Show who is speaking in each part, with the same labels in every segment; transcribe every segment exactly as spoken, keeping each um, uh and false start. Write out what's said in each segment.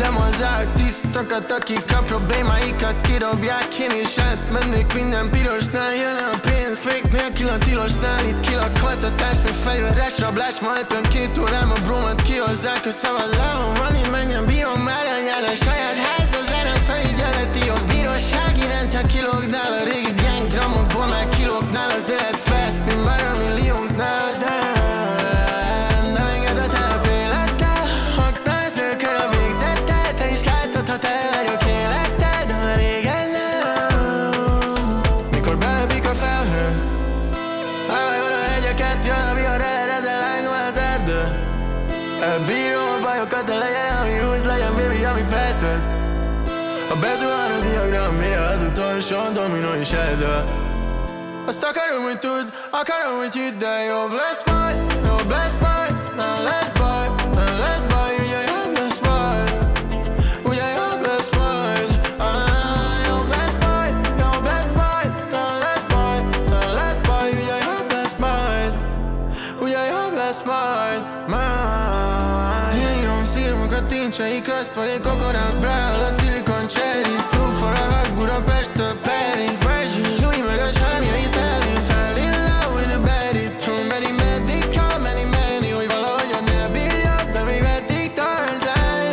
Speaker 1: nem hozzák tisztakat, akik a problémáikat kidobják. Én is átmennék minden pirosnál, jön a pénz fake nélkül a tilosnál. Itt kilakoltatás, még fegyveres rablás, ma ötvenkét órám a bromat kihozzák. A szabad lábon van, én menjen bírom már eljár a saját ház. Az nem felügyeleti jogbíróság iránt, ha kilógnál a régi gang gramokból, már kilógnál az élet fast, mint már a milliónknál. De nem enged a telep élettel, magtál szőkör a végzettel. Te is látod, ha tele vagyok élettel, de már régen nem. Mikor belepik a felhő, elvajol a hegyeket, jön a vihar, elered, elángol az erdő. Bírom a bajokat, de legyen ami húz, legyen baby, ami feltölt. Ha bezuhan a diagram, mire az utolsó dominó is eldől. Azt akarom, hogy tudd, akarom, hogy hidd, de jobb lesz majd, jobb lesz majd. Nem lesz baj, nem lesz baj, ugye jobb lesz majd. Ugye jobb lesz majd. Ah, jobb lesz majd, jobb lesz majd. Nem lesz baj, nem lesz baj, ugye jobb lesz majd. Ugye jobb lesz majd, majd. Helium szírmok a tincsei közt, vagy egy kokonát brál, a Silicon Cherry. Flew for a hug, Budapesttől Paris. Virgin Louis meg a sárnyai szellén. Fell in love with a baddie. Too many medical, many many. Hogy valahogyan ne bírja, de még meddig tart.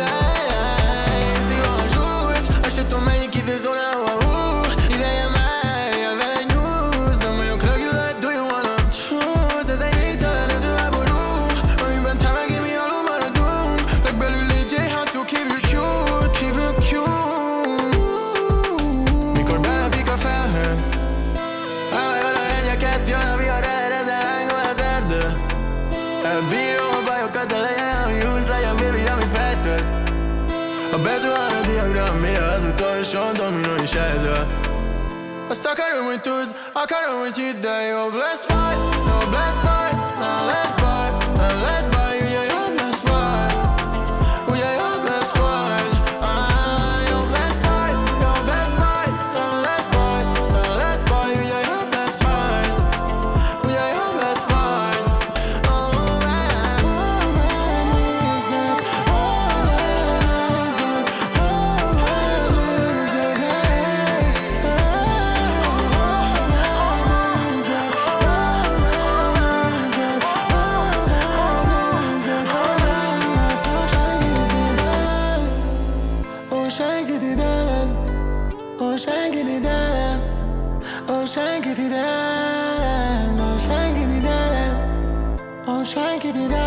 Speaker 1: Szívom a zsúlyt, azt se tudom melyik időzónában. uh, Ideje már, jel vele nyúz. Nem vagyok lögület, do you wanna choose? Ez egy végtelen időháború, amiben te meg én mi alul maradunk. Legbelül légyél, hátul kívül cute, kívül cute. Mikor belepik a felhő, elvajol a hegyeket, jön a vihar, elered, elángol az erdő. Elbírom a bajokat, de legyen ami húz, legyen baby, ami feltölt. Ha bezuhan a diagram, mire az utolsó dominó is eldől. Azt akarom, hogy tudd, akarom, hogy hidd, de jobb lesz majd, jobb lesz majd. Nem lesz baj, nem lesz baj, ugye jobb lesz majd. Ugye jobb lesz majd. Ah, jobb lesz majd, jobb lesz majd. Nem lesz baj, nem lesz baj, ugye jobb lesz majd. Ugye jobb lesz majd. Oh, man, oh, man, nézzek, oh, man, nézzek, oh, man, nézzek, hey, hey. Oh, man, nézzek, oh, man, nézzek, oh, man, nézzek. Oh, senkit idelen, oh, senkit idelen, oh, senkit idelen, oh, senkit idelen, oh, senkit idelen, oh, senkit idelen.